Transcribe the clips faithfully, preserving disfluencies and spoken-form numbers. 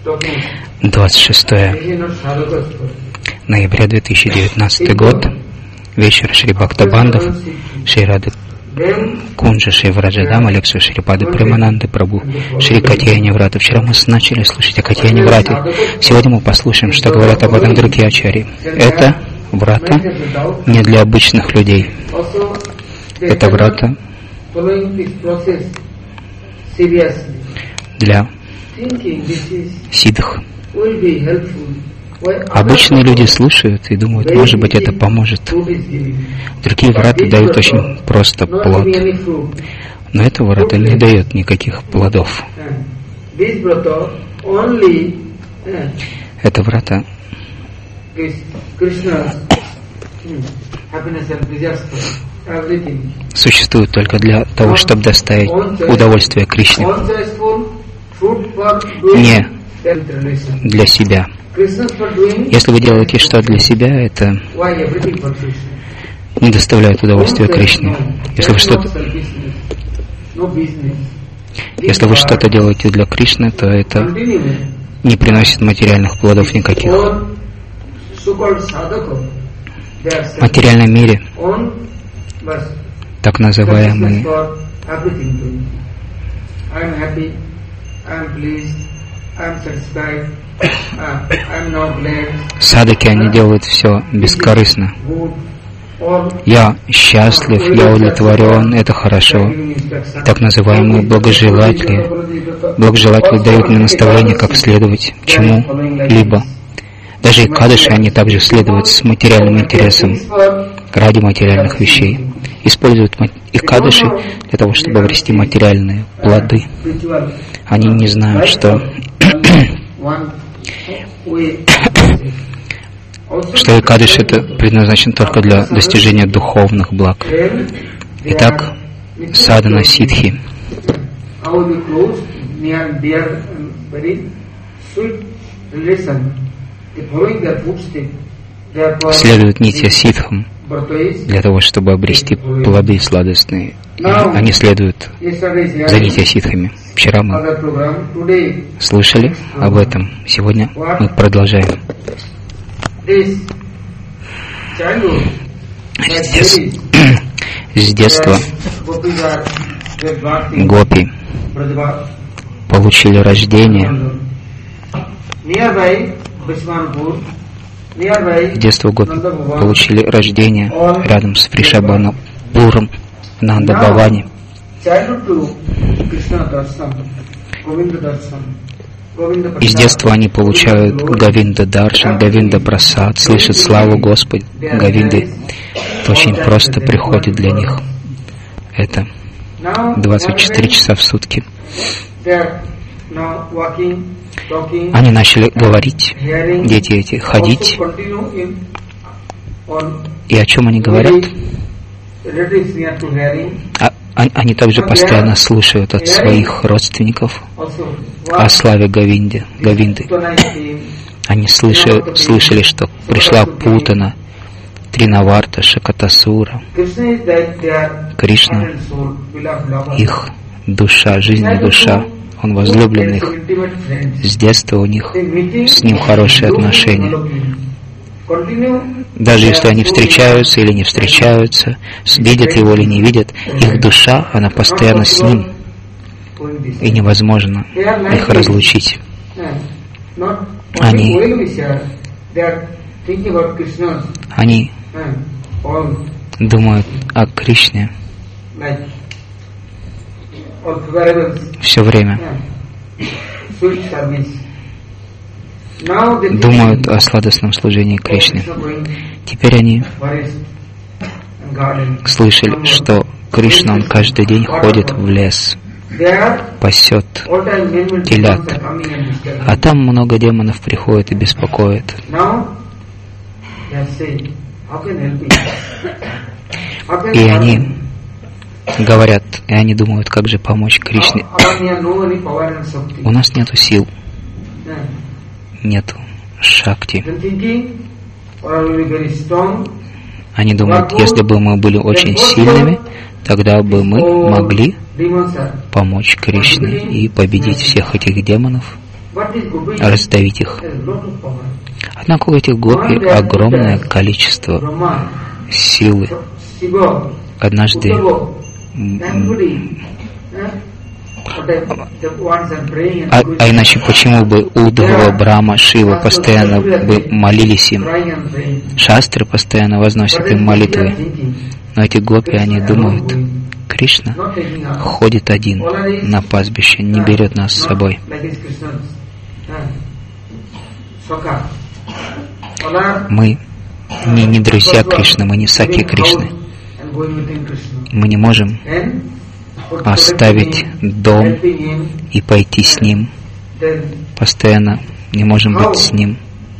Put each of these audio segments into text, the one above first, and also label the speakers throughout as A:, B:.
A: двадцать шестое ноября две тысячи девятнадцатый год. Вечер Шри Бхактабандов, Шри Рады Кунджа, Шри Враджадама, лекцию Шрипады Премананды Прабху, Шри Катьяни Врата. Вчера мы начали слушать о Катьяни Врате. Сегодня мы послушаем, что говорят об этом другие ачарьи. Это врата не для обычных людей. Это врата для сиддх. Обычные люди слушают и думают, может быть, это поможет. Другие врата дают очень просто плод. Но это врата не дает никаких плодов. Это врата существует только для того, чтобы доставить удовольствие Кришне. Не для себя. Если вы делаете что-то для себя, это не доставляет удовольствия Кришне. Если вы что-то, если вы что-то делаете для Кришны, то это не приносит материальных плодов никаких. В материальном мире так называемые садаки, они делают все бескорыстно. Я счастлив, я удовлетворен, это хорошо. И так называемые благожелатели. Благожелатели дают мне наставление, как следовать чему-либо. Даже и кадыши, они также следуют с материальным интересом ради материальных вещей. Используют и кадыши для того, чтобы обрести материальные плоды. Они не знают, что что Экадыш это предназначен только для достижения духовных благ. Итак, садхана сиддхи. Следуют нитья сиддхам для того, чтобы обрести плоды сладостные. Они следуют за нитья сиддхами. Вчера мы слышали об этом. Сегодня мы продолжаем. С детства гопи получили рождение. С детства гопи получили рождение рядом с Вришабханапуром в Нанда-Бхаване. И с детства они получают Говинда Даршан, Говинда Прасад, слышат славу Господа Говинды. Это очень просто приходит для них. Это двадцать четыре часа в сутки. Они начали говорить, дети эти, ходить. И о чем они говорят? А, они также постоянно слушают от своих родственников о славе Говинды. Говинды. Они слышали, слышали, что пришла Путана, Тринаварта, Шакатасура. Кришна, их душа, жизнь и душа. Он возлюблен их. С детства у них с ним хорошие отношения. Даже если они встречаются или не встречаются, видят его или не видят, их душа, она постоянно с ним. И невозможно их разлучить. Они, они думают о Кришне все время. Думают о сладостном служении Кришне. Теперь они слышали, что Кришна, он каждый день ходит в лес, пасет телят, а там много демонов приходит и беспокоит. И они говорят, и они думают, как же помочь Кришне. У нас нету сил, нету шакти. Они думают, если бы мы были очень сильными, тогда бы мы могли помочь Кришне и победить всех этих демонов раздавить их. Однако у этих гопи огромное количество силы. Однажды а, а иначе почему бы Удхава, Брахма, Шива постоянно бы молились им? Шастры постоянно возносят им молитвы. Но эти гопи, они думают, Кришна ходит один на пастбище, не берет нас с собой. Мы не, не друзья Кришны, мы не саки Кришны. Мы не можем оставить дом и пойти с ним. Постоянно не можем быть с ним.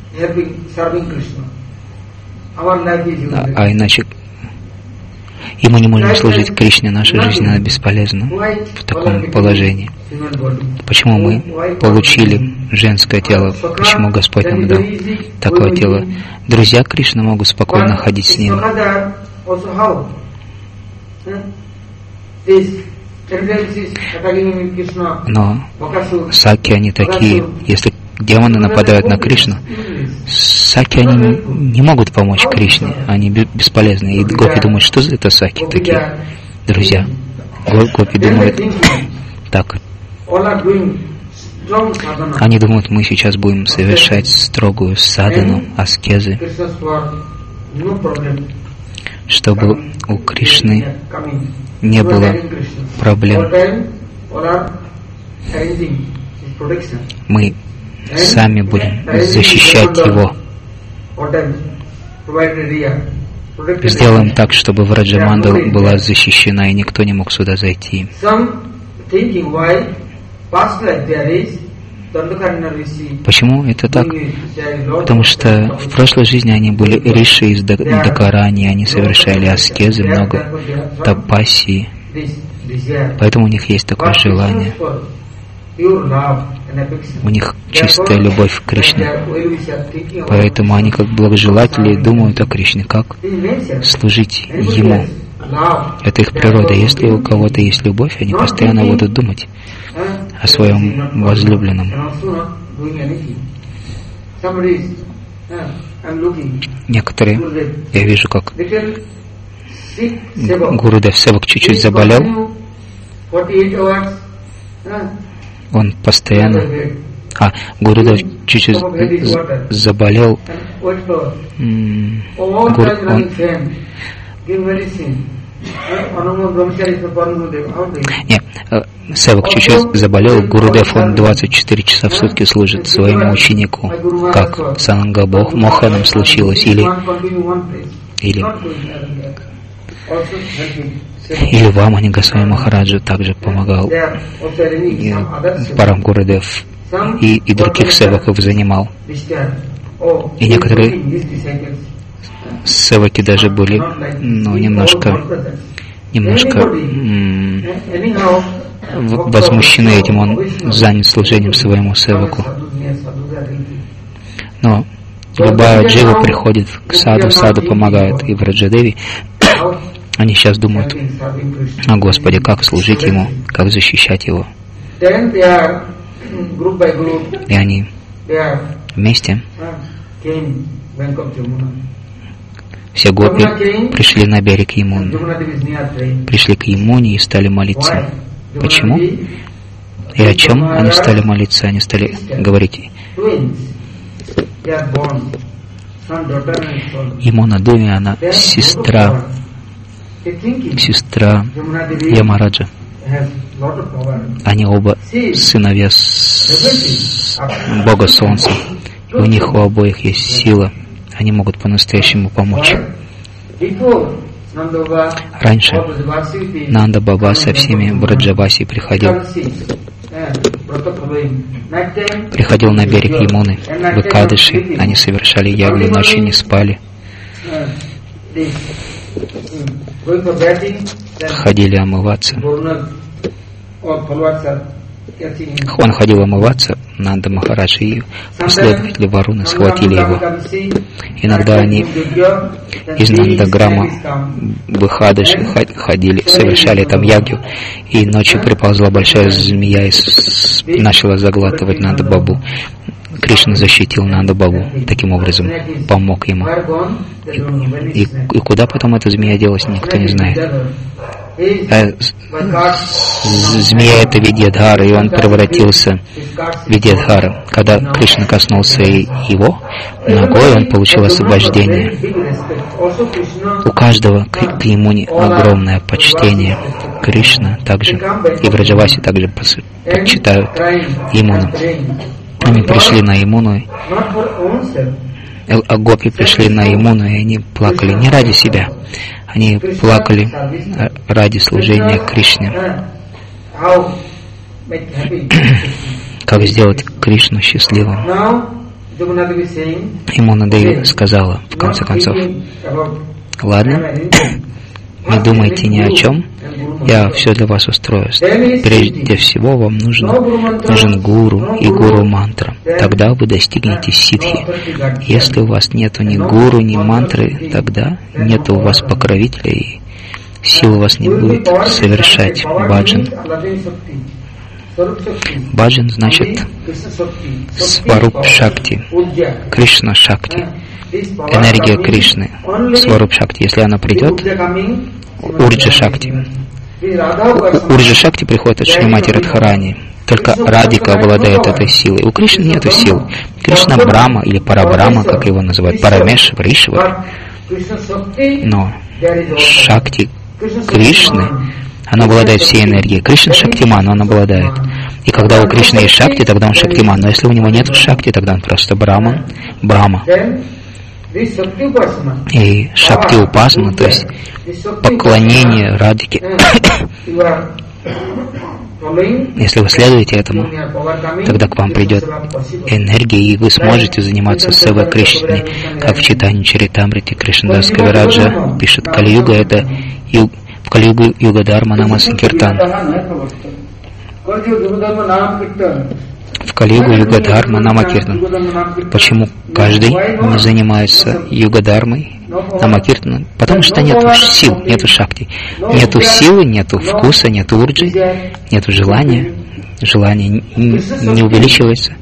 A: А, а иначе и мы не можем служить Кришне, наша жизнь она бесполезна в таком положении. Почему мы получили женское тело? Почему Господь нам дал такое тело? Друзья Кришны могут спокойно ходить с ним. Но саки, они такие, если демоны нападают на Кришну, саки, они не могут помочь Кришне, они бесполезны. И гопи думают, что это саки такие, друзья. Гопи думают так. Они думают, мы сейчас будем совершать строгую садану, аскезы, чтобы у Кришны не было проблем. Мы сами будем защищать его. Сделаем так, чтобы Враджамандал была защищена, и никто не мог сюда зайти. Почему это так? Потому что в прошлой жизни они были риши из Дакарани, они совершали аскезы, много тапассии. Поэтому у них есть такое желание. У них чистая любовь к Кришне. Поэтому они, как благожелатели, думают о Кришне, как служить Ему. Это их природа. Если у кого-то есть любовь, они постоянно будут думать о своем возлюбленном. Некоторые, я вижу, как Гурудев Севак чуть-чуть заболел, он постоянно... А, Гурудев чуть-чуть заболел, Гур, он... Нет, Севак чуть-чуть заболел, Гурудев, он двадцать четыре часа в сутки служит своему ученику, как с Ананга Моханом случилось, или, или, или Вамани Госвами Махараджа также помогал, и Парам Гурудев и, и других севаков занимал. И некоторые севаки даже были, ну, немножко, немножко м- возмущены этим, он занят служением своему севаку. Но любая джива приходит к саду, саду помогает, и Враджадеви, они сейчас думают, о Господи, как служить Ему, как защищать Его. И они вместе, все гопи пришли на берег Ямуны, пришли к Ямуне и стали молиться. Почему? И о чем они стали молиться? Они стали говорить: Ямуна Деви, она сестра, сестра Ямараджа. Они оба сыновья с Бога Солнца. И у них у обоих есть сила. Они могут по-настоящему помочь. Раньше Нанда Баба со всеми Браджаваси приходил, приходил на берег Ямуны, в Экадыши. Они совершали ягли, ночью не спали. Ходили омываться. Он ходил омываться, Нанда Махарадж и последователи Варуны схватили его. Иногда они из Нандаграма Бхадаши ходили, совершали там ягью, и ночью приползла большая змея и начала заглатывать Нанда Бабу. Кришна защитил Нанда Бабу, таким образом помог ему. И, и, и куда потом эта змея делась, никто не знает. А змея — это Видьядхара, и он превратился в Видьядхара. Когда Кришна коснулся его ногой, он получил освобождение. У каждого к, к Ямуне огромное почтение. Кришна также и Враджаваси также почитают Ямуну. Они пришли на Ямуну, а гопи пришли на Ямуну, и они плакали не ради себя. Они плакали ради служения Кришне. Как сделать Кришну счастливым? Ямуна Деви сказала, в конце концов: ладно, не думайте ни о чем, я все для вас устрою. Прежде всего вам нужен, нужен гуру и гуру-мантра. Тогда вы достигнете ситхи. Если у вас нету ни гуру, ни мантры, тогда нету у вас покровителя, и сил у вас не будет совершать баджан. Баджан значит Сваруп Шакти, Кришна Шакти, энергия Кришны, Сваруп Шакти. Если она придет, Урджа Шакти. Урджа Шакти приходит от Шримати Радхарани. Только Радика обладает этой силой. У Кришны нету сил. Кришна Брахма или Парабрахма, как его называют, Парамешвар, Ишвар. Но Шакти Кришны, она обладает всей энергией. Кришна Шактиман, он обладает. И когда у Кришны есть Шакти, тогда он Шактиман. Но если у него нет Шакти, тогда он просто Брахман, Брахма. И Шакти Упасана, то есть поклонение Радике. Если вы следуете этому, тогда к вам придет энергия, и вы сможете заниматься Севой Кришне, как в читании Чаритамрити. Кришнадас Кавираджа пишет: Кали-юга — это юг, в Кали-югу юга Дharma Нама Санкиртан. В Кали-югу юга Дharma Нама Киртан. Почему каждый не занимается юга-дharмой, Нама-киртаном? Потому что нету сил, нету шакти. Нету силы, нету вкуса, нету урджи, нету желания. Желание не, не увеличивается.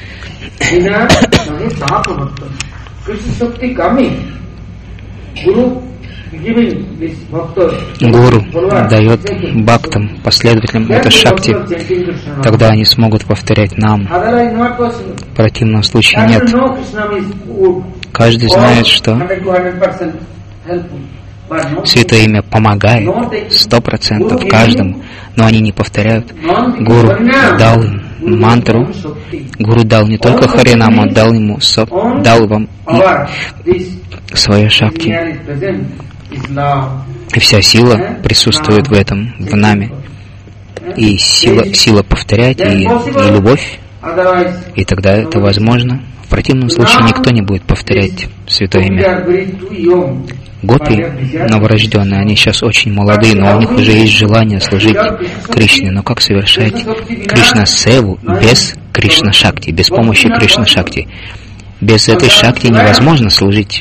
A: Гуру дает бхактам, последователям это шакти, тогда они смогут повторять нам. В противном случае нет. Каждый знает, что Святое Имя помогает сто процентов каждому, но они не повторяют. Гуру дал им мантру. Гуру дал не только Харинаму, он дал ему, дал вам свое шакти. И вся сила присутствует в этом, в нами. И сила, сила повторять, и, и любовь. И тогда это возможно. В противном случае никто не будет повторять Святое Имя. Гопи новорожденные, они сейчас очень молодые, но у них уже есть желание служить Кришне. Но как совершать Кришна-севу без Кришна-шакти, без помощи Кришна-шакти? Без этой шакти невозможно служить.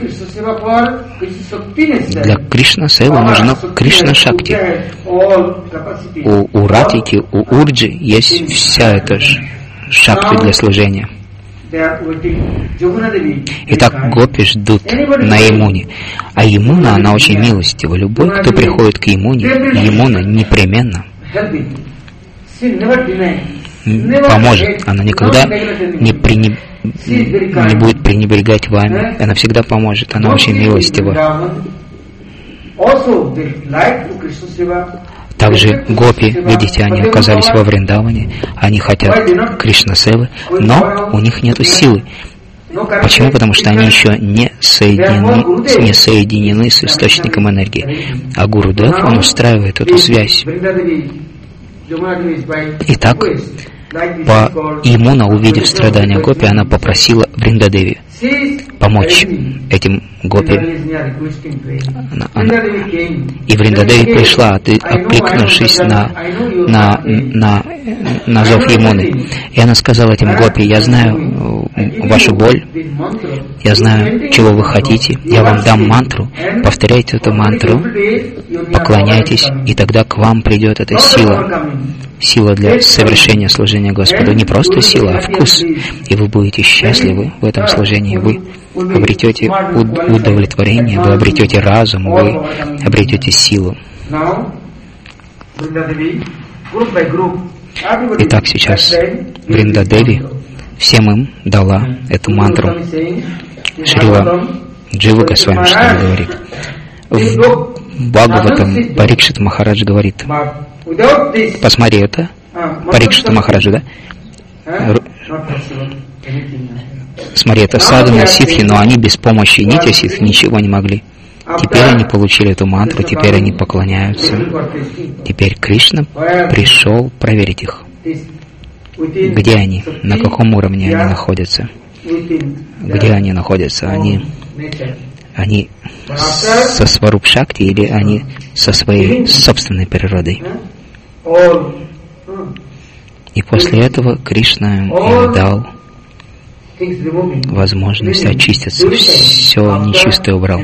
A: Для Кришна-севы нужно Кришна-шакти. У, у Радики, у Урджи есть вся эта шакти для служения. Итак, гопи ждут на Ямуне. А Ямуна, она очень милостива. Любой, кто приходит к Ямуне, Ямуна непременно поможет. Она никогда не, пренеб... не будет пренебрегать вами. Она всегда поможет. Она очень милостива. Также гопи, видите, они оказались во Вриндаване, они хотят Кришна-севы, но у них нет силы. Почему? Потому что они еще не соединены, не соединены с источником энергии. А Гурудев, он устраивает эту связь. Итак, по Ямуна, увидев страдания гопи, она попросила Вриндадеви: помочь этим гопи. Она, она, и Вриндадеви пришла, откликнувшись на, на, на, на зов Ямуны. И она сказала этим гопи: я знаю вашу боль, я знаю, чего вы хотите, я вам дам мантру, повторяйте эту мантру, поклоняйтесь, и тогда к вам придет эта сила. Сила для совершения служения Господу. Не просто сила, а вкус. И вы будете счастливы в этом служении. Вы обретете удовлетворение, вы обретете разум, вы обретете силу. Итак, сейчас Вриндадеви всем им дала эту мантру. Шрила Джива Госвами что говорит. В Бхагаватам Парикшит Махарадж говорит: посмотри это, Парикшита Махараджа, да? Р... Смотри, это садханы, ситхи, но они без помощи нитя ситхи ничего не могли. Теперь они получили эту мантру, теперь они поклоняются. Теперь Кришна пришел проверить их. Где они? На каком уровне они находятся? Где они находятся? Они, они со Сваруб Шакти или они со своей собственной природой? И после этого Кришна им дал возможность очиститься, все нечистое убрал.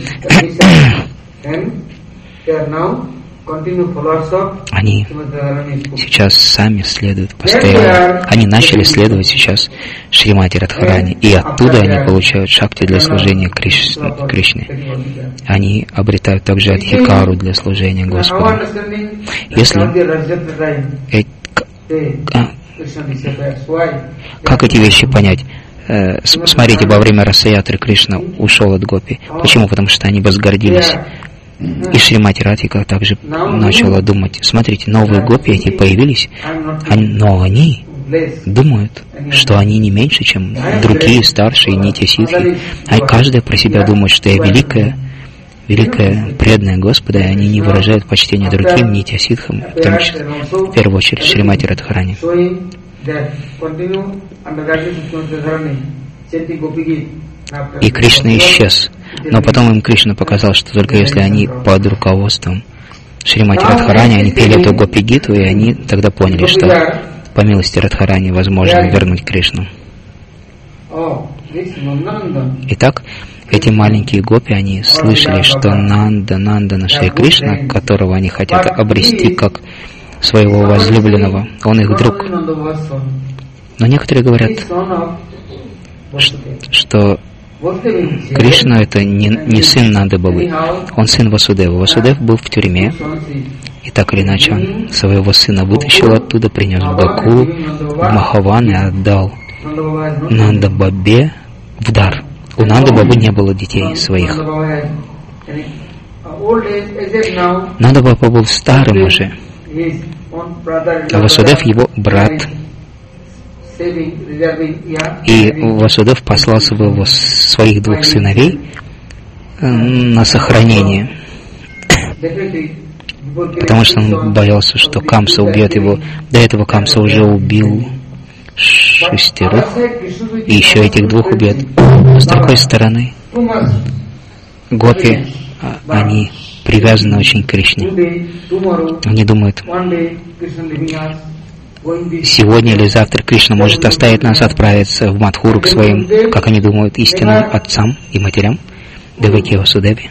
A: Они сейчас сами следуют постоянно. Они начали следовать сейчас Шримати Радхарани, и оттуда они получают шакти для служения Криш... Кришне. Они обретают также адхикару для служения Господу. Если... Э... А... Как эти вещи понять? Э, смотрите, во время Расаятры Кришна ушел от гопи. Почему? Потому что они возгордились. И Шримати Радхика также начала думать: смотрите, новые гопи эти появились, они, но они думают, что они не меньше, чем другие старшие нитя ситхи. А каждая про себя думает, что я великая, великая, преданная Господа, и они не выражают почтения другим нитя ситхам, в том числе, в первую очередь, Шримати Радхарани. И Кришна исчез. Но потом им Кришна показал, что только если они под руководством Шримати Радхарани, они пели эту гопи-гиту, и они тогда поняли, что по милости Радхарани возможно вернуть Кришну. Итак, эти маленькие гопи, они слышали, что Нанда, Нандана Шри Кришна, которого они хотят обрести как своего возлюбленного, он их друг. Но некоторые говорят, что Кришна это не, не сын Нанды Бабы, он сын Васудева. Васудев был в тюрьме, и так или иначе он своего сына вытащил оттуда, принес в Гакулу, в Махаван и отдал Нанда Бабе в дар. У Нанды Бабы не было детей своих. Нанда Баба был старым уже, а Васудев его брат. И Васудев послал своего, своих двух сыновей на сохранение, потому что он боялся, что Камса убьет его. До этого Камса уже убил шестерых, и еще этих двух убьет. С другой стороны, гопи, они привязаны очень к Кришне. Они думают: сегодня или завтра Кришна может оставить нас, отправиться в Мадхуру к своим, как они думают, истинным отцам и матерям, Деваки Васудеви.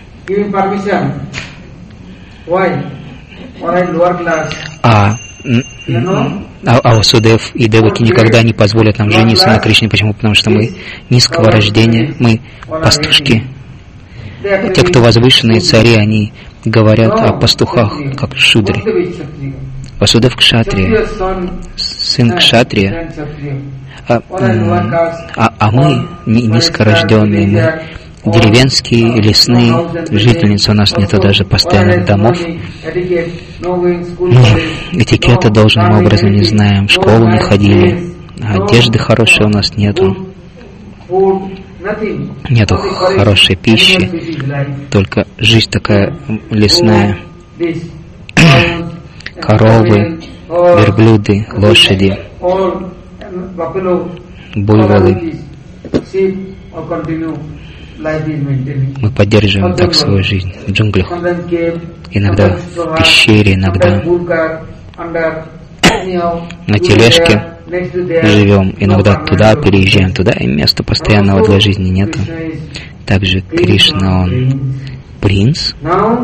A: А, а, а Васудев и Деваки никогда не позволят нам жениться на Кришне. Почему? Потому что мы низкого рождения, мы пастушки. Те, кто возвышенные цари, они говорят о пастухах, как шудри. Васудев кшатрия, сын кшатрия, а, а, а мы низкорожденные, мы деревенские, лесные жительницы, у нас нету даже постоянных домов. Мы этикета должным образом не знаем, в школу не ходили, одежды хорошей у нас нету, нету хорошей пищи, только жизнь такая лесная. Коровы, верблюды, лошади, буйволы. Мы поддерживаем так свою жизнь в джунглях, иногда в пещере, иногда на тележке живем, иногда туда переезжаем, туда, и места постоянного для жизни нету. Также Кришна, он принц,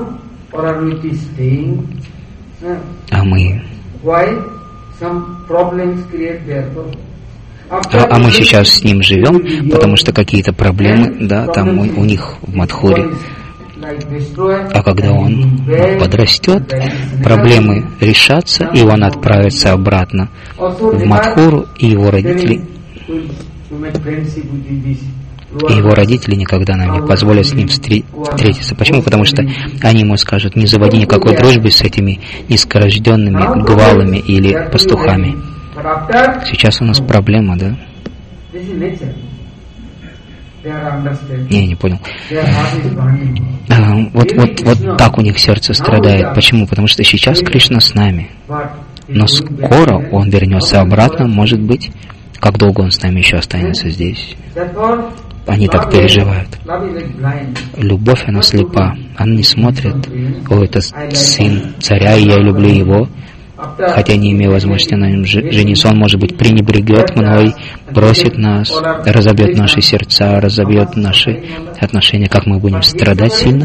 A: а мы... А, а мы сейчас с ним живем, потому что какие-то проблемы, да, там у, у них в Мадхуре. А когда он подрастет, проблемы решатся, и он отправится обратно в Мадхуру, и его родители, и его родители никогда нам не позволят с ним встретиться. Почему? Потому что они ему скажут: не заводи никакой дружбы с этими низкорожденными гвалами или пастухами. Сейчас у нас проблема, да? Не, не понял. А, вот, вот, вот так у них сердце страдает. Почему? Потому что сейчас Кришна с нами. Но скоро он вернется обратно, может быть. Как долго он с нами еще останется здесь? Они так переживают. Любовь, она слепа. Она не смотрит: о, это сын царя, и я люблю его. Хотя не имею возможности на нем жениться, он, может быть, пренебрегет мной, бросит нас, разобьет наши сердца, разобьет наши отношения. Как мы будем страдать сильно?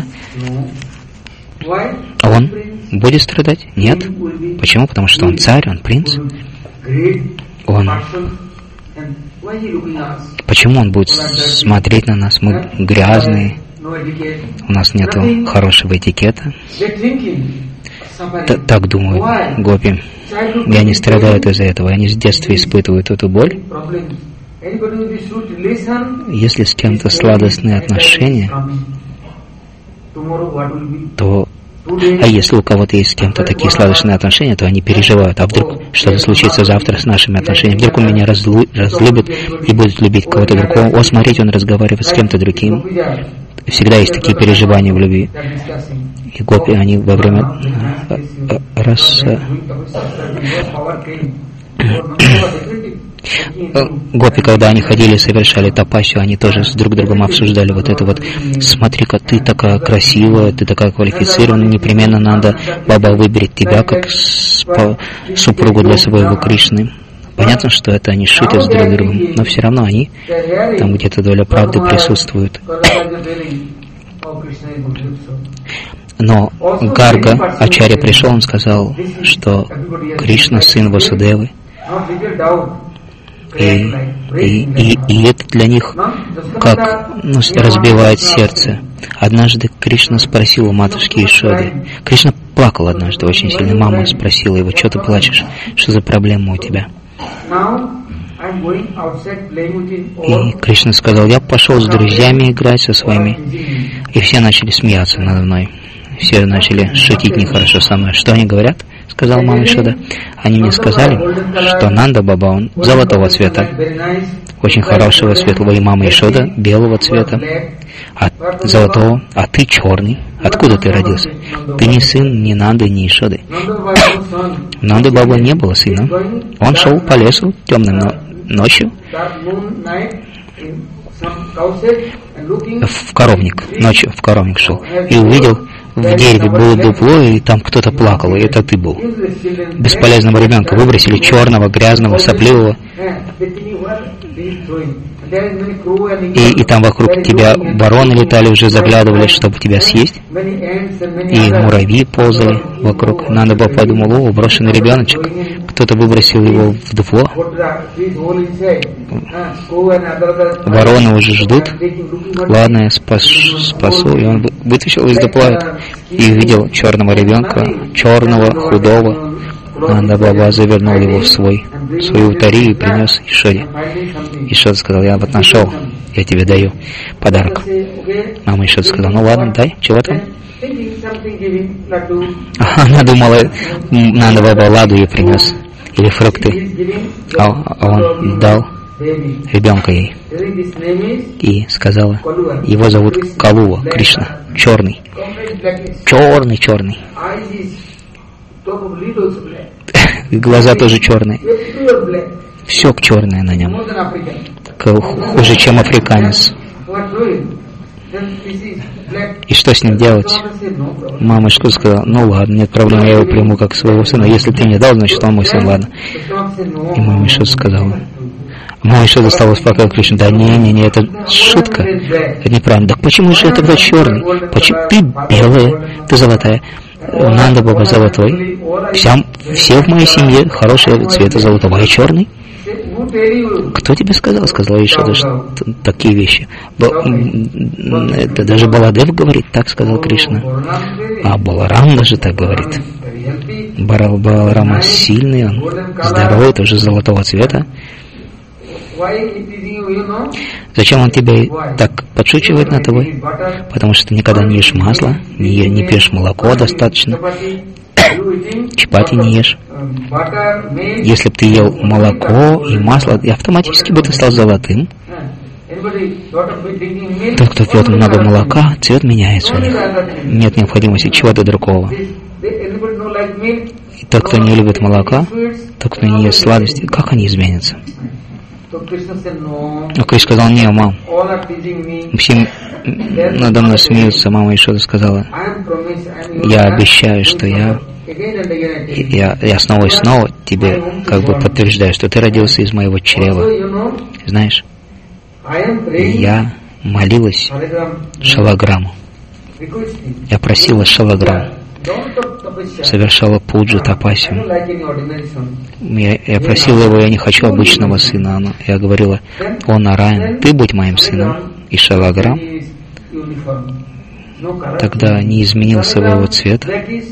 A: А он будет страдать? Нет. Почему? Потому что он царь, он принц. Он... Почему он будет смотреть на нас? Мы грязные, у нас нет хорошего этикета. Т- так думают гопи. И они страдают из-за этого. Они с детства испытывают эту боль. Если с кем-то сладостные отношения, то... А если у кого-то есть с кем-то такие сладостные отношения, то они переживают. А вдруг что-то случится завтра с нашими отношениями? Вдруг он меня разлю- разлюбит и будет любить кого-то другого? О, смотрите, он разговаривает с кем-то другим. Всегда есть такие переживания в любви. И гопи, они во время раз... Гопи, когда они ходили, совершали тапасию, они тоже с друг другом обсуждали вот это вот: смотри-ка, ты такая красивая, ты такая квалифицированная, непременно надо, Баба выберет тебя как супругу для своего Кришны. Понятно, что это они шутят с друг другом, но все равно они, там где-то доля правды присутствует. Но Гарга, Ачарья, пришел, он сказал, что Кришна сын Васудевы. И, и, и, и это для них как, ну, разбивает сердце. Однажды Кришна спросил у матушки Ишоды. Кришна плакал однажды очень сильно. Мама спросила его: что ты плачешь? Что за проблема у тебя? И Кришна сказал: я пошел с друзьями играть со своими. И все начали смеяться надо мной. Все начали шутить нехорошо со мной. Что они говорят? Сказал мама Ишода. Они мне сказали, что Нанда Баба, он золотого цвета, очень хорошего светлого, и мама Ишода белого цвета, а золотого, а ты черный. Откуда ты родился? Ты не сын ни Нанды, ни Ишоды. У Нанды Бабы не было сына. Он шел по лесу темным ночью в коровник, ночью в коровник шел, и увидел, в дереве было дупло, и там кто-то плакал, и это ты был. Бесполезного ребенка выбросили, черного, грязного, сопливого. И, и там вокруг тебя вороны летали, уже заглядывали, чтобы тебя съесть. И муравьи ползали вокруг. Надо было подумать: о, брошенный ребеночек. Кто-то выбросил его в дупло. Вороны уже ждут. Ладно, я спас, спасу. И он вытащил из дупла и увидел черного ребенка, черного, худого. Нанда Баба завернул его в свой, в свою утари и принес Ишоде. Ишода сказал: я вот нашел, я тебе даю подарок. Мама Ишода сказала: ну ладно, дай, чего там? Она думала, Нанда Баба ладу ей принес, или фрукты, а, а он дал ребенка ей. И сказала: его зовут Калува, Кришна, черный. Черный, черный. Глаза тоже черные. Все черное на нем. только хуже, чем африканец. И что с ним делать? Мамочка сказала: ну ладно, нет проблем, я его приму как своего сына. Если ты не дал, значит он мой сын, ладно. И мама что сказала? Мама что стала успокаивать Кришну: да не, не, не, это шутка, это неправильно. Так почему же я тогда черный? Почему? Ты белая, ты золотая. Нанда Баба золотой. Вся, все в моей семье хорошего цвета золотого, а я черный. Кто тебе сказал? Сказала Ишода, что такие вещи. Это даже Баладев говорит, так сказал Кришна. А Баларам даже так говорит. Баларама сильный, он здоровый, тоже золотого цвета. Зачем он тебя так подшучивает над тобой? Потому что ты никогда не ешь масло, не, не пьешь молоко достаточно, чапати не ешь. Если бы ты ел молоко и масло, и автоматически бы ты стал золотым. Тот, кто пьет много молока, цвет меняется у них. Нет необходимости чего-то другого. И тот, кто не любит молока, тот, кто не ест сладости, как они изменятся? Но Кришна сказал: не, мам, все надо мной смеются. Мама Ишода сказала: я обещаю, что я, я, я снова и снова тебе как бы подтверждаю, что ты родился из моего чрева. Знаешь, я молилась Шалаграму. Я просила Шалаграму. Совершала пуджу, тапасию. Я, я просила его: я не хочу обычного сына. Но я говорила: о Нараян, ты будь моим сыном. И Шалаграм тогда не изменил своего цвета.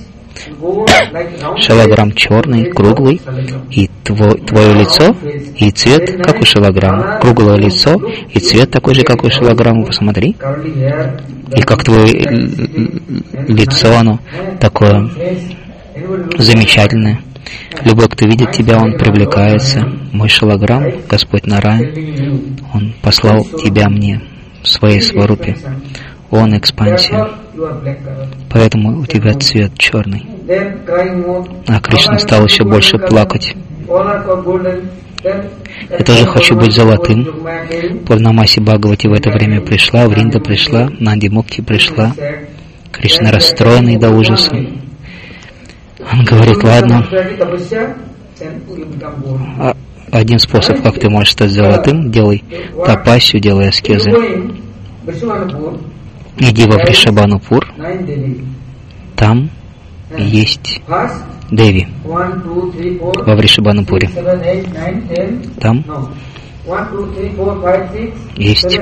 A: Шалаграм черный, круглый, и твой, твое лицо, и цвет, как у Шалаграма. Круглое лицо, и цвет такой же, как у Шалаграма. Посмотри. И как твое лицо, оно такое замечательное. Любой, кто видит тебя, он привлекается. Мой Шалаграм, Господь Нараян, он послал тебя мне в своей сварупе. Он экспансия. Поэтому у тебя цвет черный. А Кришна стал еще больше плакать. Я тоже хочу быть золотым. Пурнамаси Бхагавати в это время пришла, Вринда пришла, Нанди Мукти пришла. Кришна расстроенный до ужаса. Он говорит: ладно, а один способ, как ты можешь стать золотым: делай тапасию, делай аскезы. Иди во Вришабанупур, там есть Деви, во Вришабанупуре. Там есть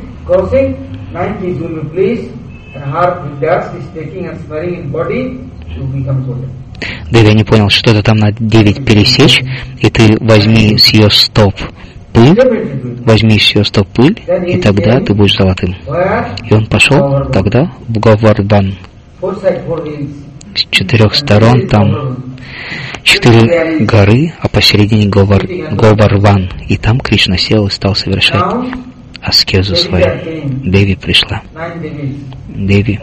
A: Деви, я не понял, что-то там надо девять пересечь, и ты возьми с ее стоп пыль, возьми с ее стоп пыль, и тогда ты будешь золотым. И он пошел тогда в Говардхан. С четырех сторон там четыре горы, а посередине Говар, Говардхан. И там Кришна сел и стал совершать аскезу свою. Деви пришла. Деви.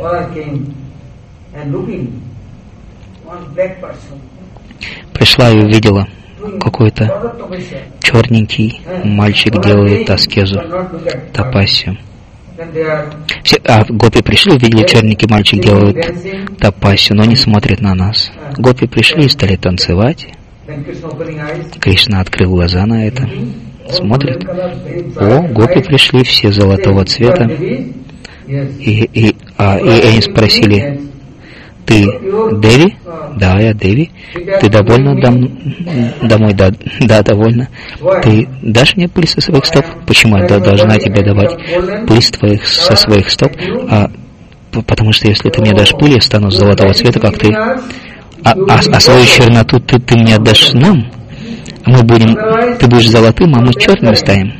A: Пришла и увидела, какой-то черненький мальчик делает аскезу, тапасию. Все, а гопи пришли, увидели, черненький мальчик делает тапасию, но не смотрит на нас. Гопи пришли и стали танцевать. Кришна открыл глаза на это, смотрит. О, гопи пришли, все золотого цвета. И, и, а, и они спросили: ты Деви? Да, я Деви. Ты довольна дом, домой? Да, да, довольна. Ты дашь мне пыль со своих стоп? Почему я должна тебе давать пыль с твоих, со своих стоп? А, потому что если ты мне дашь пыль, я стану золотого цвета, как ты. А, а, а свою черноту ты, ты мне отдашь нам? Мы будем, ты будешь золотым, а мы черным станем.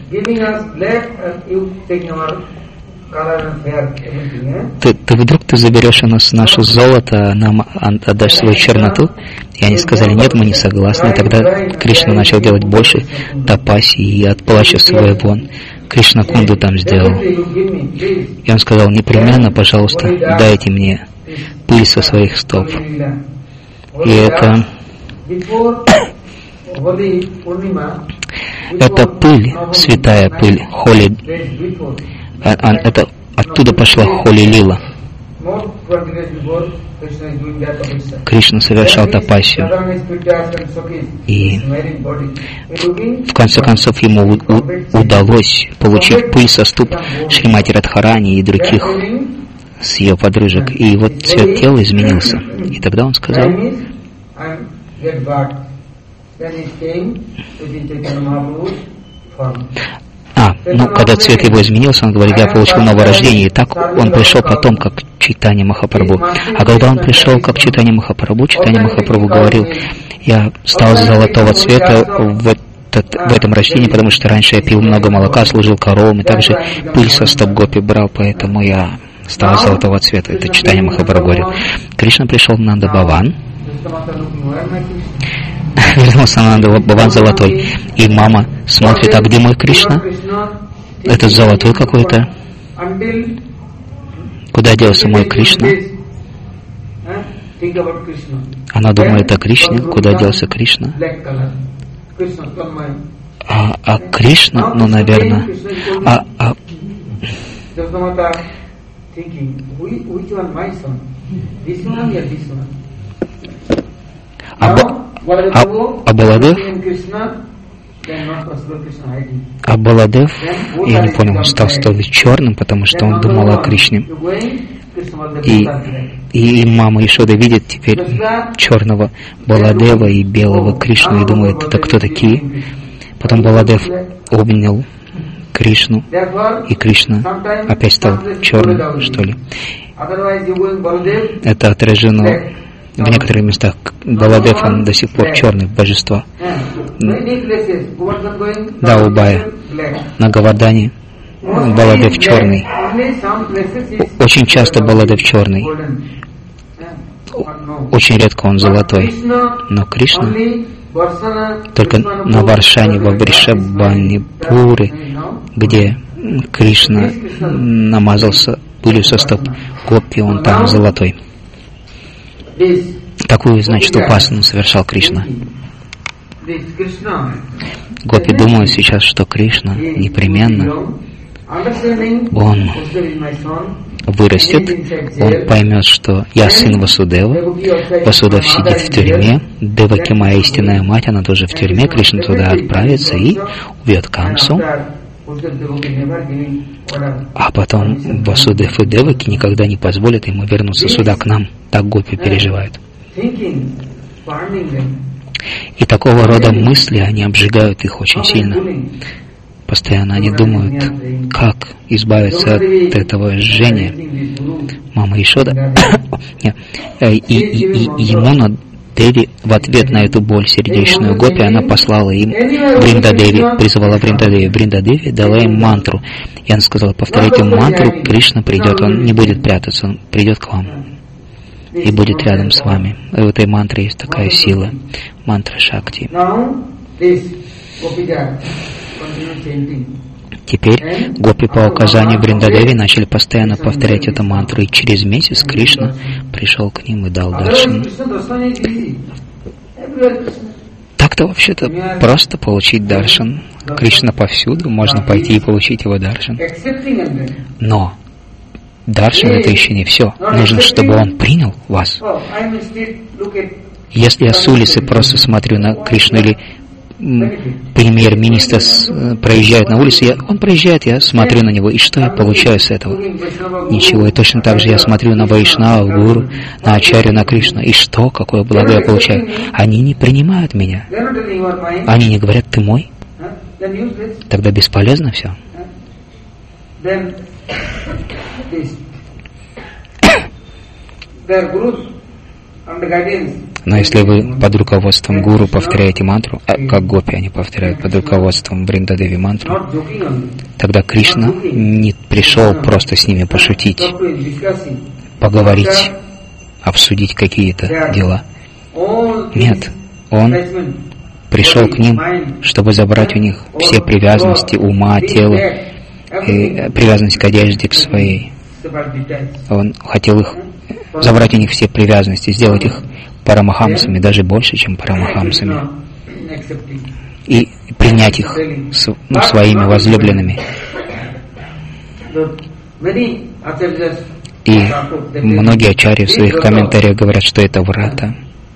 A: Ты, ты вдруг ты заберешь у нас наше золото, а нам отдашь свою черноту? И они сказали: нет, мы не согласны. И тогда Кришна начал делать больше тапаси и от плача свой вон. Кришна Кунду там сделал. И он сказал: непременно, пожалуйста, дайте мне пыль со своих стоп. И это Это пыль, святая пыль, холи. Это оттуда пошла холи лила. Кришна совершал тапасию. И в конце концов ему удалось получить пыль со ступ Шримати Радхарани и других с ее подружек. И вот цвет тела изменился. И тогда он сказал: А, ну, когда цвет его изменился, он говорит: я получил новое рождение. И так он пришел потом, как Чайтанья Махапрабху. А когда он пришел, как Чайтанья Махапрабху, Чайтанья Махапрабху говорил: я стал золотого цвета в, этот, в этом рождении, потому что раньше я пил много молока, служил коровам, и также пыль со стоп гопи брал, поэтому я стал золотого цвета. Это Чайтанья Махапрабху говорит. Кришна пришел в Нанда Баван. Вернулся на Нанда Баван золотой. И мама смотрит: а где мой Кришна? Этот золотой какой-то. Куда делся мой Кришна? Она думает о Кришне. Куда делся Кришна? А, а Кришна, ну, наверное... А, а... А, а, а Баладев? А Баладев, я не понял, он стал столь черным, потому что он думал о Кришне. И, и мама Ишода видит теперь черного Баладева и белого Кришну и думает: это кто такие? Потом Баладев обнял Кришну, и Кришна опять стал черным, что ли. Это отражено в некоторых местах. Баладев, он до сих пор черный, божество. Да, Убая. На Говардане Баладев черный. Очень часто Баладев черный. Очень редко он золотой. Но Кришна только на Варшане, во Вришабханипуре, где Кришна намазался пылью со стоп гопи, он там золотой. Такую, значит, упасану совершал Кришна. Гопи думают сейчас, что Кришна непременно, он вырастет, он поймет, что я сын Васудева, Васудев сидит в тюрьме, Деваки, моя истинная мать, она тоже в тюрьме, Кришна туда отправится и убьет Камсу. А потом Васудев и Деваки никогда не позволят ему вернуться сюда, к нам. Так гопи переживают. И такого рода мысли, они обжигают их очень сильно. Постоянно они думают, как избавиться от этого жжения. Мама Ишода и, и, и, и Ямуна Деви в ответ на эту боль сердечную гопи, она послала им Вриндадеви, призвала Вриндадеви. Вриндадеви дала им мантру. И она сказала: повторяйте мантру, Кришна придет, он не будет прятаться, он придет к вам и будет рядом с вами. И в этой мантре есть такая сила, мантра Шакти. Теперь гопи по указанию Вриндадеви начали постоянно повторять эту мантру, и через месяц Кришна пришел к ним и дал даршан. Так-то вообще-то просто получить даршан. Кришна повсюду, можно пойти и получить его даршан. Но даршан — это еще не все. Нужно, чтобы он принял вас. Если я с улицы просто смотрю на Кришну, или премьер-министр проезжает на улице, я, он проезжает, я смотрю на него, и что я получаю с этого? Ничего. И точно так же я смотрю на Вайшнава, Гуру, на Ачарью, на Кришну, и что? Какое благо я получаю? Они не принимают меня. Они не говорят: ты мой. Тогда бесполезно все. Но если вы под руководством гуру повторяете мантру, как гопи они повторяют под руководством Вриндадеви мантру, тогда Кришна не пришел просто с ними пошутить, поговорить, обсудить какие-то дела. Нет, он пришел к ним, чтобы забрать у них все привязанности ума, тела, и привязанность к одежде, к своей. Он хотел их забрать у них все привязанности, сделать их парамахамсами, даже больше, чем парамахамсами. и принять их с, ну, своими возлюбленными. И многие ачарьи в своих комментариях говорят, что это врата.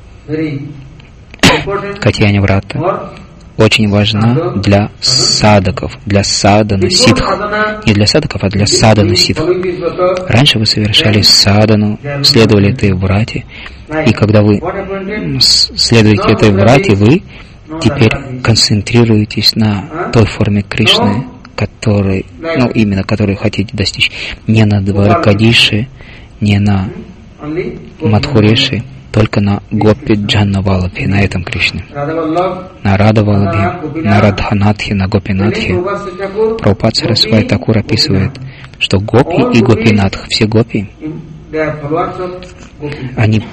A: Катьяни врата очень важна для садаков, для садана ситх. Не для садаков, а для садана ситх. Раньше вы совершали садану, следовали этой врате, и когда вы следуете этой врате, вы теперь концентрируетесь на той форме Кришны, который, ну, именно которую хотите достичь. Не на Дваракадише, не на Мадхуреше, только на Гопи Джаннавалабхи, на этом Кришне. На Радавалабхи, на Радханатхи, на Гопинатхи. Прабхупад Сарасвати Такур описывает, что Гопи и Гопинатх, все Гопи, они,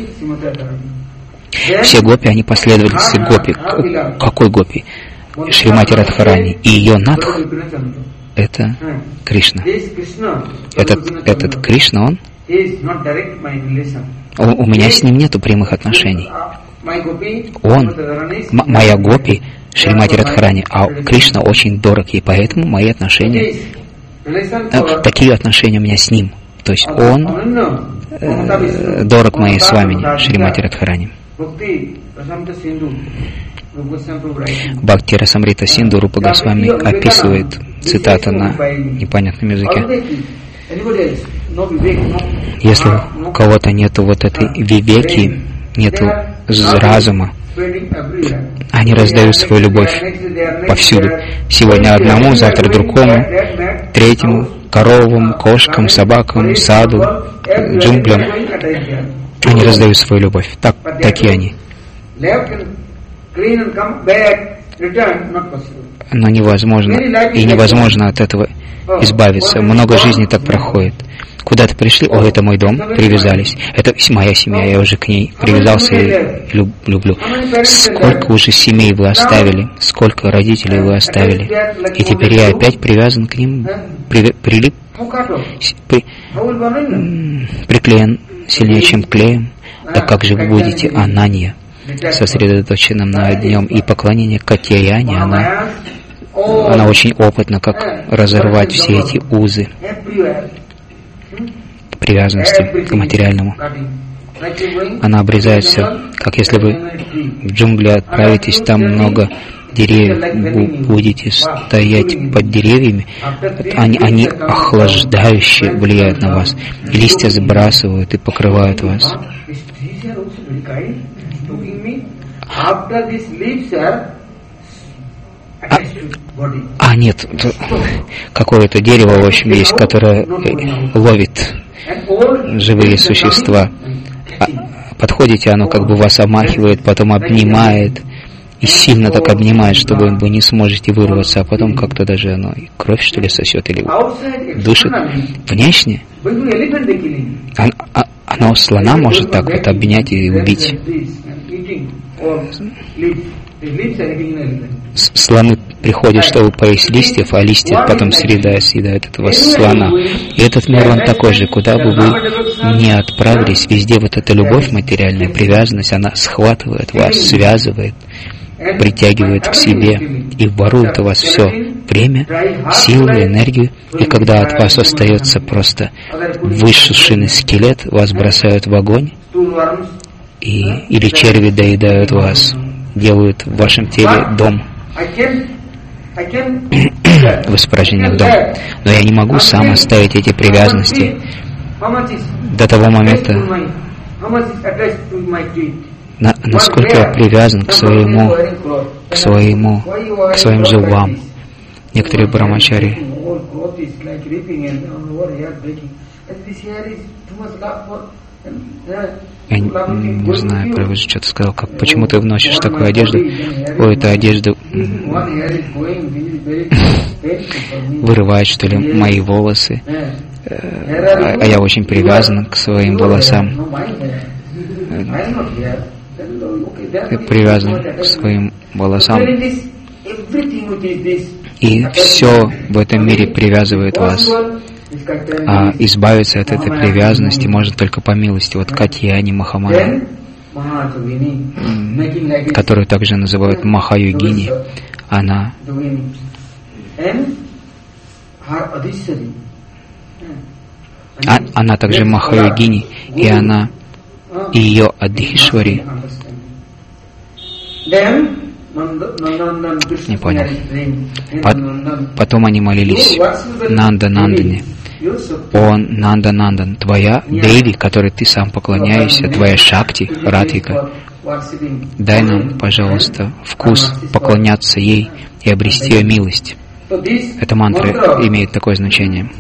A: все Гопи, они последовательницы Гопи. Какой Гопи? Шримати Радхарани. И ее Надх — это Кришна. Этот, этот Кришна, он У, у меня с ним нету прямых отношений. Он, м- моя Гопи, Шримати Радхарани, а Кришна очень дорог ей, поэтому мои отношения, э, такие отношения у меня с ним. То есть он э, дорог моей с вами, Шримати Радхарани. Бхакти Расамрита Синду Рупа Госвами описывает, цитата на непонятном языке: если у кого-то нету вот этой вивеки, нету разума, они раздают свою любовь повсюду. Сегодня одному, завтра другому, третьему, коровам, кошкам, собакам, саду, джунглям. Они раздают свою любовь. Так, такие они. Но невозможно, и невозможно от этого избавиться. Много жизней так проходит. Куда-то пришли, о, это мой дом, привязались. Это моя семья, я уже к ней привязался и люб, люблю. Сколько уже семей вы оставили, сколько родителей вы оставили, и теперь я опять привязан к ним, при, прилип, при, приклеен сильнее, чем клеем. Да как же вы будете, Ананья, сосредоточенным на одном, и поклонение Катьяяне, она, она очень опытна, как разорвать все эти узы привязанности к материальному. Она обрезает все, как если вы в джунгли отправитесь, там много деревьев, вы будете стоять под деревьями, они, они охлаждающие влияют на вас, и листья сбрасывают и покрывают вас. А, а нет, какое-то дерево, в общем, есть, которое ловит живые существа. А, подходите, оно как бы вас омахивает, потом обнимает, и сильно так обнимает, что вы, вы не сможете вырваться, а потом как-то даже оно кровь, что ли, сосет или душит. Внешне оно, оно слона может так вот обнять и убить. Слоны приходят, чтобы поесть листьев, а листья потом съедают, съедают этого слона. И этот мир, он такой же, куда бы вы ни отправились, везде вот эта любовь, материальная привязанность, она схватывает вас, связывает, притягивает к себе и ворует у вас все время, силу, энергию. И когда от вас остается просто высушенный скелет, вас бросают в огонь, и, или черви доедают вас, делают в вашем теле дом, в испражнениях дом. Но я не могу сам оставить эти привязанности до того момента, на, насколько я привязан к своему, к своему, к своим зубам. Некоторые брамачари я не, не знаю, Прабху что-то сказал, как, почему ты вносишь такую одежду? Ой, эта одежда вырывает, что ли, мои волосы, а, а я очень привязан к своим волосам. Ты привязан к своим волосам, и все в этом мире привязывает вас. А избавиться от этой привязанности можно только по милости. Вот Катьяни Махамая, которую также называют Махайогини, она а, она также Махайогини, и она и ее Адхишвари. Не понял. По- потом они молились Нанда Нандане. О Нанда Нандан, твоя Деви, которой ты сам поклоняешься, твоя Шакти, Радхика, дай нам, пожалуйста, вкус поклоняться ей и обрести ее милость. Эта мантра имеет такое значение.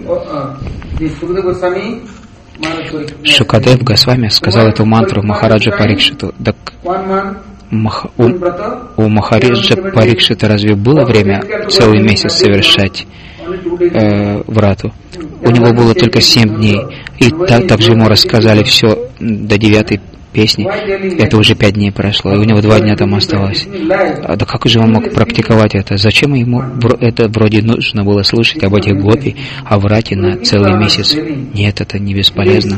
A: Шукадев Госвами сказал эту мантру Махараджа Парикшиту. Так Мах... у, у Махараджа Парикшита разве было время целый месяц совершать э, врату? У него было только семь дней. И так, также ему рассказали все до девятой песни. Это уже пять дней прошло, и у него два дня там осталось. А да как же он мог практиковать это? Зачем ему это вроде нужно было слышать об этих гопи, о врате на целый месяц? Нет, это не бесполезно.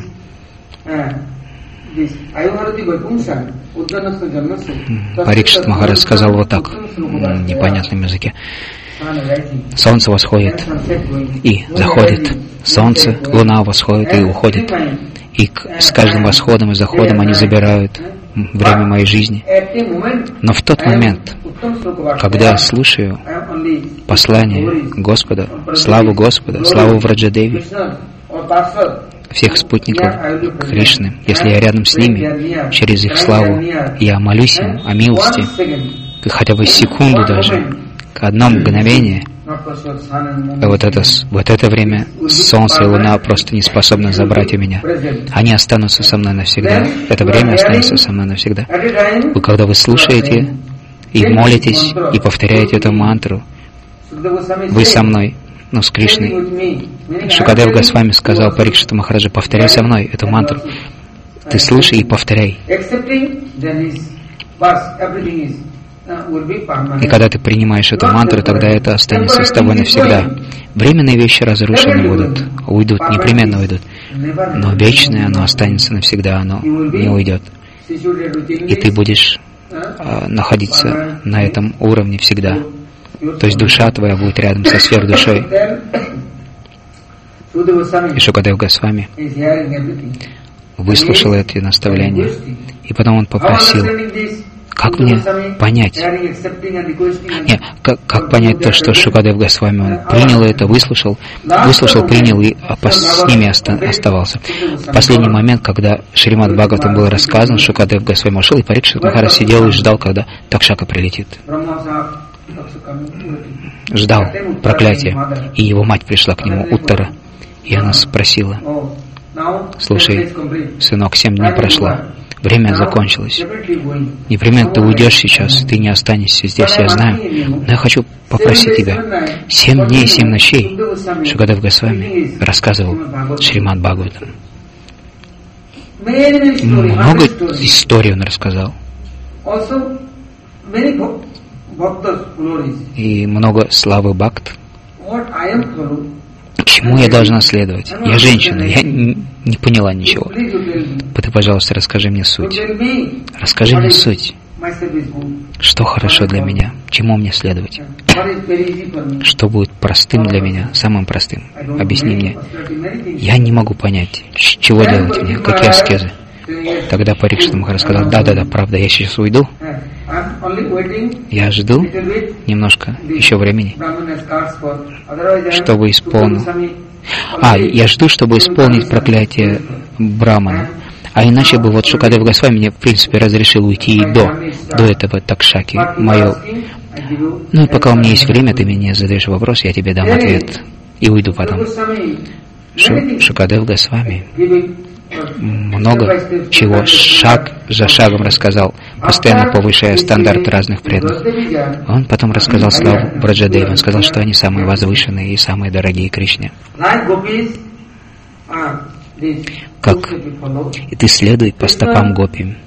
A: Парикшит Махарадж сказал вот так, на непонятном языке. Солнце восходит и заходит. Солнце, луна восходит и уходит. И с каждым восходом и заходом они забирают время моей жизни. Но в тот момент, когда я слушаю послание Господа, славу Господа, славу Враджадеви, всех спутников Кришны, если я рядом с ними, через их славу, я молюсь им о милости, хотя бы секунду даже, одно мгновение, вот это, вот это время Солнце и Луна просто не способны забрать у меня. Они останутся со мной навсегда. Это время останется со мной навсегда. Вы, когда вы слушаете и молитесь, и повторяете эту мантру, вы со мной, ну, с Кришной. Шукадев Госвами сказал Парикшиту Махараджа: повторяй со мной эту мантру. Ты слушай и повторяй. И когда ты принимаешь эту мантру, тогда это останется с тобой навсегда. Временные вещи разрушены будут, уйдут, непременно уйдут. Но вечное, оно останется навсегда, оно не уйдет. И ты будешь а, находиться на этом уровне всегда. То есть душа твоя будет рядом со сверхдушой. И Шукадев Госвами выслушал эти наставления. И потом он попросил: как мне понять? Нет, как, как понять то, что Шукадев Госвами, он принял это, выслушал, выслушал, принял и с ними оста- оставался. В последний момент, когда Шримад Бхагаватам был рассказан, Шукадев Госвами ушел, и Парикшит Махарадж сидел и ждал, когда Такшака прилетит. Ждал проклятия. И его мать пришла к нему, Уттара, и она спросила: слушай, сынок, семь дней прошло. Время закончилось. Непременно ты уйдешь сейчас, ты не останешься здесь, я знаю. Но я хочу попросить тебя. Семь дней, семь ночей Шукадев Госвами рассказывал Шримад Бхагаватам. Много историй он рассказал. И много славы бхакт. Чему я должна следовать? Я женщина, я не поняла ничего. Ты, пожалуйста, расскажи мне суть. Расскажи мне суть. Что хорошо для меня? Чему мне следовать? Что будет простым для меня, самым простым? Объясни мне. Я не могу понять, чего делать мне, какие аскезы. Тогда Парикшит Махарадж сказал: да-да-да, правда, я сейчас уйду. Я жду немножко еще времени, чтобы исполнил. А, я жду, чтобы исполнить проклятие Брамана. А иначе бы вот Шукадев Госвами мне, в принципе, разрешил уйти и до, до этого Такшаки, мое. Ну и пока у меня есть время, ты мне задаешь вопрос, я тебе дам ответ и уйду потом. Шу, Шукадев Госвами много чего шаг за шагом рассказал, постоянно повышая стандарт разных преданных. Он потом рассказал славу Враджадеви. Он сказал, что они самые возвышенные и самые дорогие Кришне. Как и ты следуй по стопам гопи.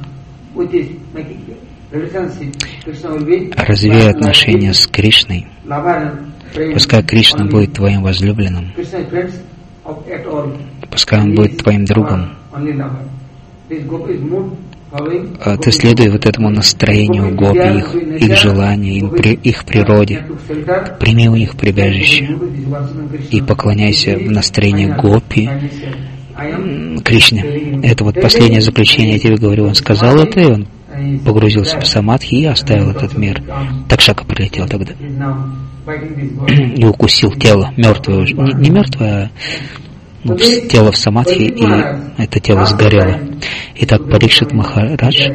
A: Развей отношения с Кришной. Пускай Кришна будет твоим возлюбленным. Пускай он будет твоим другом. ты следуй вот этому настроению гопи, их, их желанию, им, их природе. Прими у них прибежище и поклоняйся в настроении гопи Кришне. Это вот последнее заключение, я тебе говорю. Он сказал это, и он погрузился в самадхи и оставил этот мир. Такшака прилетел тогда и укусил тело, мертвое уже. Не, не мертвое, а ну, тело в самадхи, и это тело сгорело. Итак, Парикшит Махарадж,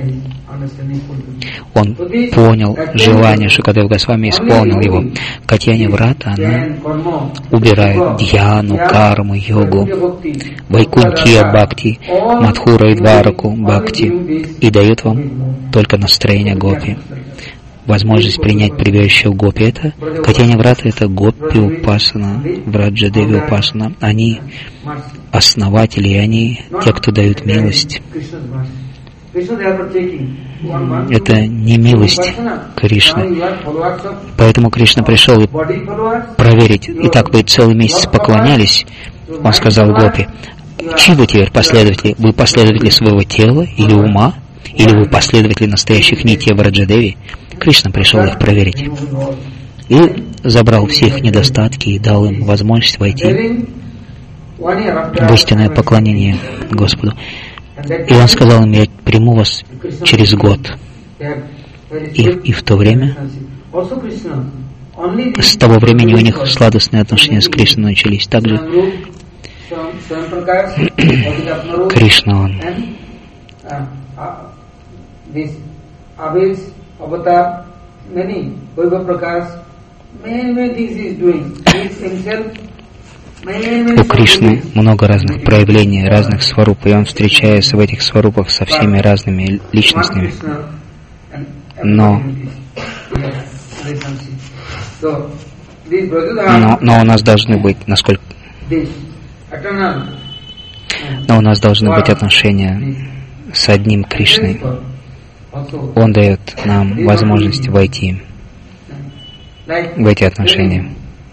A: он понял желание Шукадева Госвами, исполнил его. Катьяни Врата, она убирает дьяну, карму, йогу, Вайкунтхия Бхакти, Мадхура и Двараку Бхакти и дает вам только настроение гопи. Возможность принять прибежище у гопи. Это Катьяни Врата, это гопи Упасана, Враджа Деви Упасана. Они основатели, они те, кто дают милость. Это не милость Кришны. Поэтому Кришна пришел и проверить. Итак, вы целый месяц поклонялись, он сказал гопи. Чьи вы теперь последователи? Вы последователи своего тела или ума? Или вы последователи настоящих нитья Враджадеви? Кришна пришел их проверить. И забрал все их недостатки и дал им возможность войти в истинное поклонение Господу. И он сказал им: я приму вас через год. И, и в то время, с того времени у них сладостные отношения с Кришной начались. Также Кришна, он у Кришны много разных проявлений, разных сваруп, и он встречается в этих сварупах со всеми разными личностями. Но, но, но у нас должны быть, насколько... Но у нас должны быть отношения с одним Кришной. Он дает нам возможность войти в эти отношения.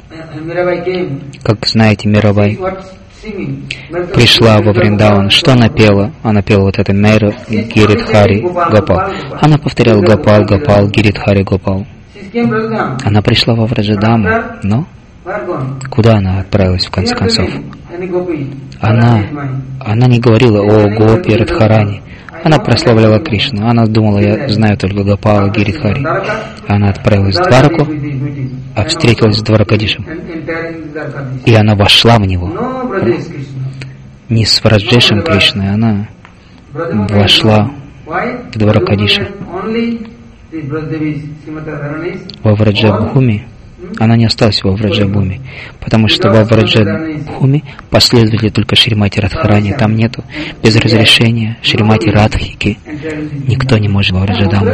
A: Как знаете, Мирабай пришла во Вриндаван. Что она пела? Она пела вот это Мейра Гиридхари Гопал. Она повторяла Гопал, Гопал, Гиридхари Гопал. Она пришла во Враджадаму, но куда она отправилась в конце концов? Она, она не говорила о Гопи Радхарани. Она прославляла Кришну. Она думала: я знаю только Гопала, Гиридхари. Она отправилась в Двараку, а встретилась с Дваракадишем. И она вошла в него. Не с Враджешем Кришной, она вошла в Дваракадиша. Во Враджабхуми она не осталась во Враджабхуми, потому что во Враджабхуми последователи только Шримати Радхарани. Там нету без разрешения Шримати Радхики. Никто не может во Враджадаму.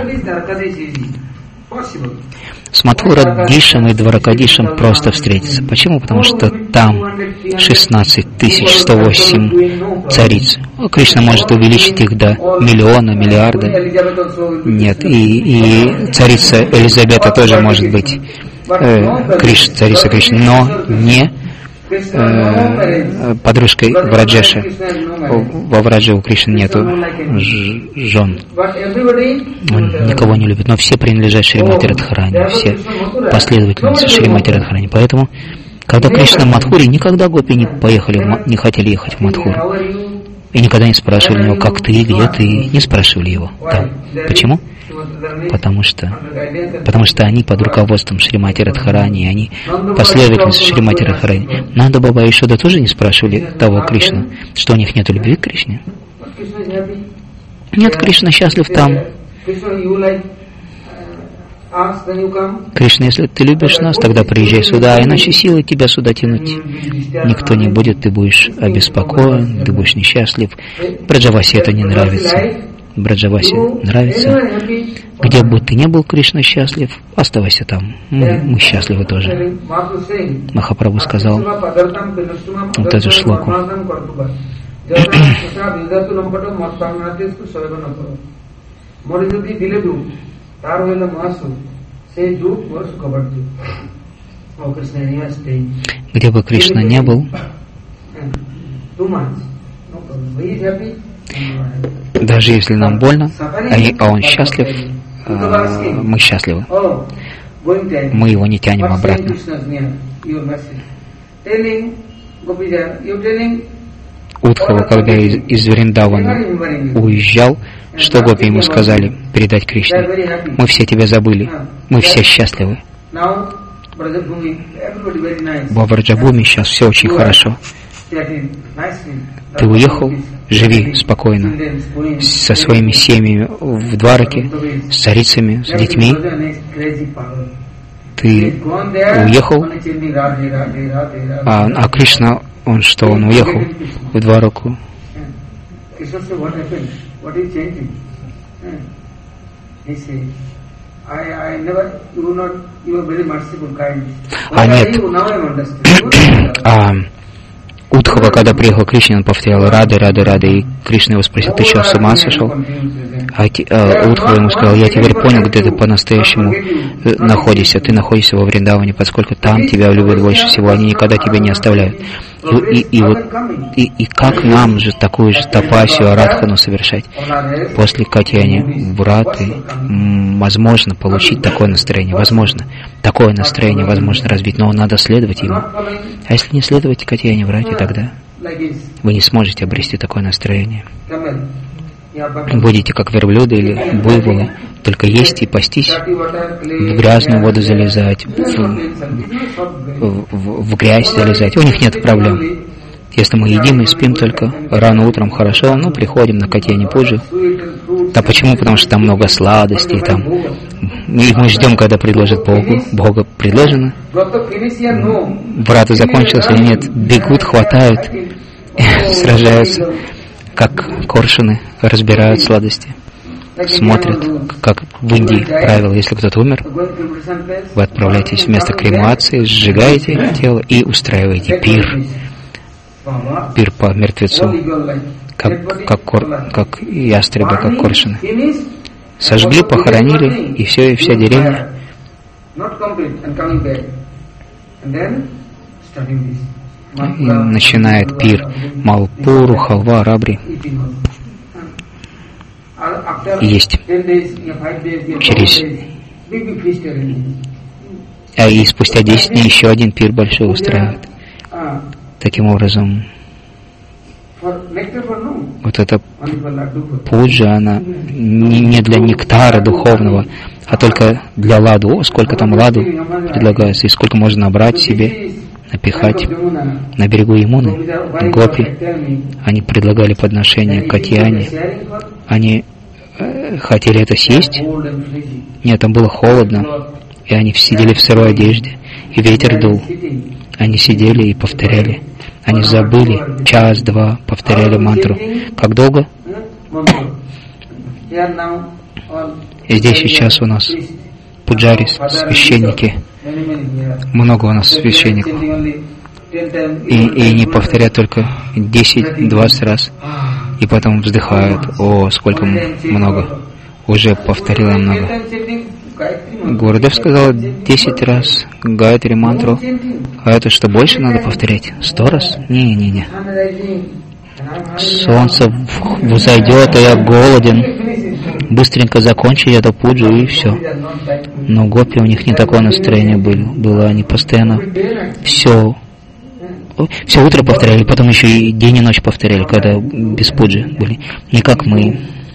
A: С Мадхурадишем и Дваракадишем просто встретиться. Почему? Потому что там шестнадцать тысяч сто восемь цариц. Кришна может увеличить их до миллиона, миллиарда. Нет, и, и царица Элизабета тоже может быть э, Криш, царица Кришны, но не э, подружкой Враджеша. Во Врадже у Кришны нету жен. Он никого не любит, но все принадлежат Шримати Радхарани, все последовательницы Шримати Радхарани. Поэтому, когда Кришна в Мадхуре, никогда гопи не поехали, не хотели ехать в Мадхур. И никогда не спрашивали его: как ты, где ты, не спрашивали его. Да. Почему? Потому что, потому что они под руководством Шримати Радхарани, они последовательницы Шримати Радхарани. Нанда Баба и Шода тоже не спрашивали того Кришну, что у них нет любви к Кришне. Нет, Кришна счастлив там. Кришна, если ты любишь нас, тогда приезжай сюда, иначе силы тебя сюда тянуть никто не будет, ты будешь обеспокоен, ты будешь несчастлив. Браджавасе это не нравится. Браджавасе нравится. Где бы ты ни был, Кришна счастлив, оставайся там. Мы, мы счастливы тоже. Махапрабху сказал вот эту шлоку. Где бы Кришна не был, Даже если нам больно, а он счастлив, мы счастливы. Мы его не тянем обратно. Удхава, когда из, из Вриндавана уезжал, что гопи ему сказали передать Кришне? Мы все тебя забыли, мы все счастливы. Во Враджабхуми сейчас все очень хорошо. Ты уехал, живи спокойно со своими семьями в Двараке, с царицами, с детьми. Ты уехал, а, а Кришна, он что, он уехал в Двараку? А нет, а Удхава, когда приехал к Кришне, он повторял Рады, Рады, Рады, и Кришна его спросил: ты что, с ума сошел? А, а Удхава ему сказал: я теперь понял, где ты по-настоящему находишься. Ты находишься во Вриндаване, поскольку там тебя любят больше всего, они никогда тебя не оставляют. И, и, и, вот, и, и как нам же такую же тапасию, арадхану совершать? После катьяни враты возможно получить такое настроение, возможно. Такое настроение возможно развить, но надо следовать ему. А если не следовать катьяни врате, тогда вы не сможете обрести такое настроение. Будете как верблюды или буйволы, только есть и пастись, в грязную воду залезать, в, в, в грязь залезать. У них нет проблем. Если мы едим и спим только рано утром хорошо, ну, приходим на катьяни пуджи. Да почему? Потому что там много сладостей, там. И мы ждем, когда предложат Богу. Бога предложено. Врата закончилась или нет? Бегут, хватают, сражаются, как коршуны, разбирают сладости. Смотрят, как в Индии правило: если кто-то умер, вы отправляетесь в место кремации, сжигаете тело и устраиваете пир. Пир по мертвецу, как, как, кор, как ястребы, как коршуны. Сожгли, похоронили, и все, и вся деревня. И начинает пир. Малпуру, халва, рабри. Есть через... А и спустя десять дней еще один пир большой устраивает. Таким образом, вот эта пуджа, она не для нектара духовного, а только для ладу. О, сколько там ладу предлагается, и сколько можно набрать себе, напихать. На берегу Ямуны гопи, они предлагали подношение катьяне. Они э, хотели это съесть. Нет, там было холодно, и они сидели в сырой одежде, и ветер дул. Они сидели и повторяли. Они забыли, час-два повторяли мантру. Как долго? И здесь сейчас у нас пуджари, священники. Много у нас священников. И, и они повторяют только десять-двадцать раз. И потом вздыхают: о, сколько много. Уже повторила много. Гурудев сказал десять раз Гайатри мантру. А это что, больше надо повторять? Сто раз? Не-не-не. Солнце взойдет, а я голоден. Быстренько закончить эту пуджу и все. Но гопи, у них не такое настроение было. было. Они постоянно все, все утро повторяли, потом еще и день и ночь повторяли, когда без пуджи были. Не как мы.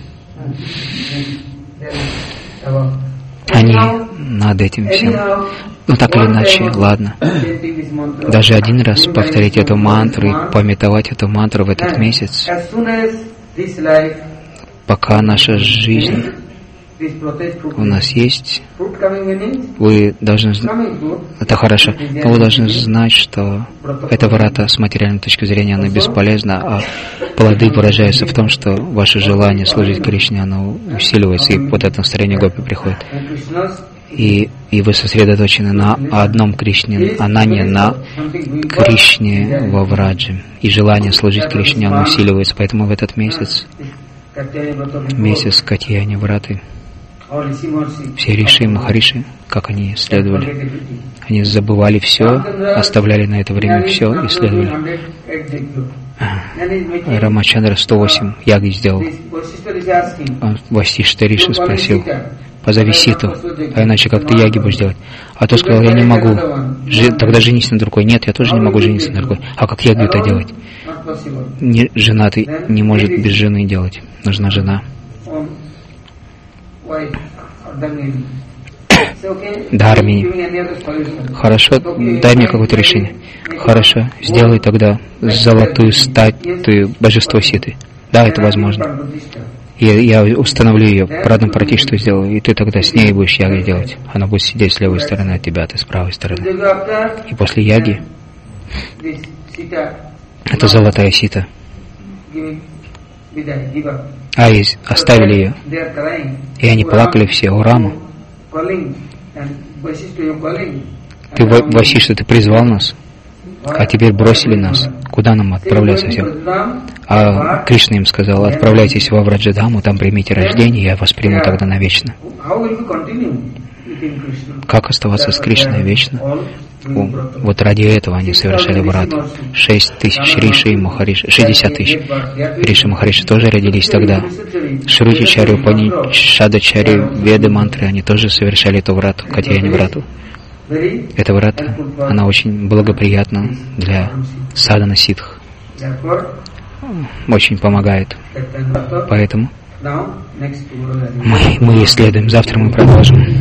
A: Они над этим всем. Ну так или иначе, ладно. Даже один раз повторить эту мантру и пометовать эту мантру в этот месяц, пока наша жизнь у нас есть, вы должны знать, это хорошо, но вы должны знать, что эта врата с материальной точки зрения, она бесполезна, а плоды выражаются в том, что ваше желание служить Кришне, оно усиливается, и вот это настроение гопи приходит. И, и вы сосредоточены на одном Кришне, а не на Кришне во Врадже. И желание служить Кришне, оно усиливается, поэтому в этот месяц, месяц Катьяни Враты, Все риши и махариши, как они следовали. Они забывали все, оставляли на это время все и следовали. Рамачандра сто восемь яги сделал. Васиштха Риши спросил: позови Ситу, а иначе как ты яги будешь делать? А то сказал: я не могу. Жи, тогда женись на другой. Нет, я тоже не могу жениться на другой. А как ягу это делать? Не, женатый не может без жены делать. Нужна жена. Дхарми. Хорошо, дай мне какое-то решение. Хорошо, сделай тогда золотую статую божества Ситы. Да, это возможно. Я, я установлю ее, Прадам Пратиштху сделаю, и ты тогда с ней будешь яги делать. Она будет сидеть с левой стороны от тебя, а ты с правой стороны. И после яги это золотая Сита. А из, оставили ее. И они плакали все: о Рама, ты, Васиштха, ты призвал нас, а теперь бросили нас. Куда нам отправляться всем? А Кришна им сказал: отправляйтесь во Враджадаму, там примите рождение, я вас приму тогда навечно. Как оставаться с Кришной вечно? О, вот ради этого они совершали врату. Шесть тысяч риши и махариши, шестьдесят тысяч риши и махариши тоже родились тогда. Шрутичари, Упанишадачари, Веды, мантры, они тоже совершали эту врату, Катьяни врату. Эта врата, она очень благоприятна для садхана ситх. Очень помогает. Поэтому мы, мы исследуем. Завтра мы продолжим.